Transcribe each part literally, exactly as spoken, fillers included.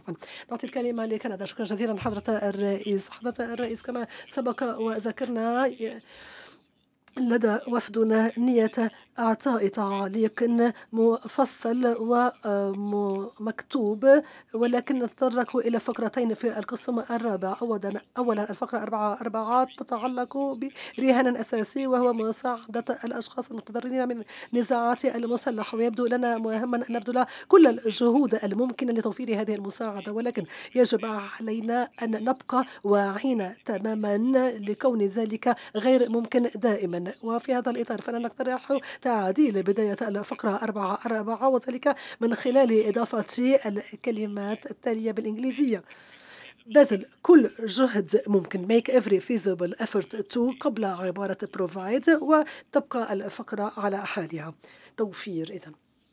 عفوا نعطي الكلمة لكندا. شكرا جزيلا حضرة الرئيس. حضرة الرئيس، كما سبق وذكرنا لدى وفدنا نية إعطاء تعليق مفصل ومكتوب، ولكن نتطرق إلى فقرتين في القسم الرابع. أولا أولا الفقرة أربعة أربعة تتعلق برهان أساسي، وهو مساعدة الأشخاص المتضررين من النزاعات المسلحة، ويبدو لنا مهما أن نبذل كل الجهود الممكنة لتوفير هذه المساعدة، ولكن يجب علينا أن نبقى واعين تماما لكون ذلك غير ممكن دائما. وفي هذا الإطار فأنا نقترح تعديل بداية الفقرة أربعة أربعة، وذلك من خلال إضافة الكلمات التالية بالإنجليزية: بذل كل جهد ممكن make every feasible effort to قبل عبارة provide، وتبقى الفقرة على حالها. توفير إذن.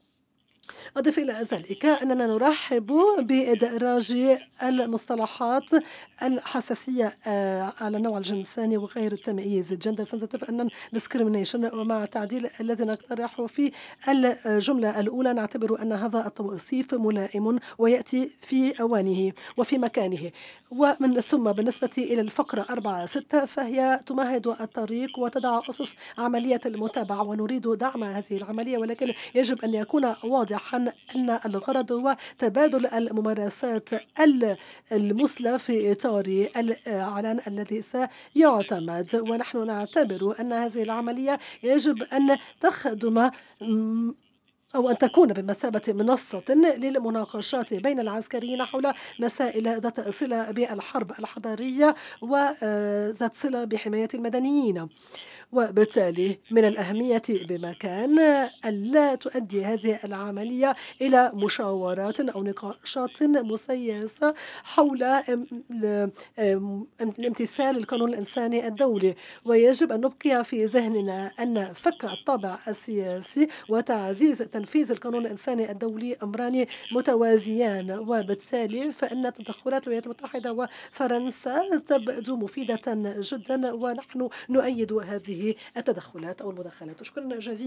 أضف إلى ذلك أننا نرحب بإدراج المصطلحات الحساسية آه، على النوع الجنساني وغير التمييز gender sensitive and non-discrimination، ومع تعديل الذي نقترحه في الجملة الأولى. نعتبر أن هذا التوصيف ملائم ويأتي في أوانه وفي مكانه. ومن ثم بالنسبة إلى الفقرة أربعة ستة فهي تمهد الطريق وتضع أسس عملية المتابعة، ونريد دعم هذه العملية، ولكن يجب أن يكون واضحا أن الغرض هو تبادل الممارسات ال- المثلى في إطار الإعلان الذي سيعتمد. ونحن نعتبر أن هذه العملية يجب أن تخدم م، أو أن تكون بمثابة منصة للمناقشات بين العسكريين حول مسائل ذات صلة بالحرب الحضارية وذات صلة بحماية المدنيين. وبالتالي من الأهمية بمكان ألا تؤدي هذه العملية إلى مشاورات أو نقاشات مسيسة حول ام- ل- ام- الامتثال للقانون الإنساني الدولي. ويجب أن نبقي في ذهننا أن فك الطابع السياسي وتعزيز تنفيذ القانون الإنساني الدولي أمران متوازيان، وبالتالي فإن تدخلات الولايات المتحدة وفرنسا تبدو مفيدة جدا، ونحن نؤيد هذه التدخلات أو المداخلات. شكرا جزيلا.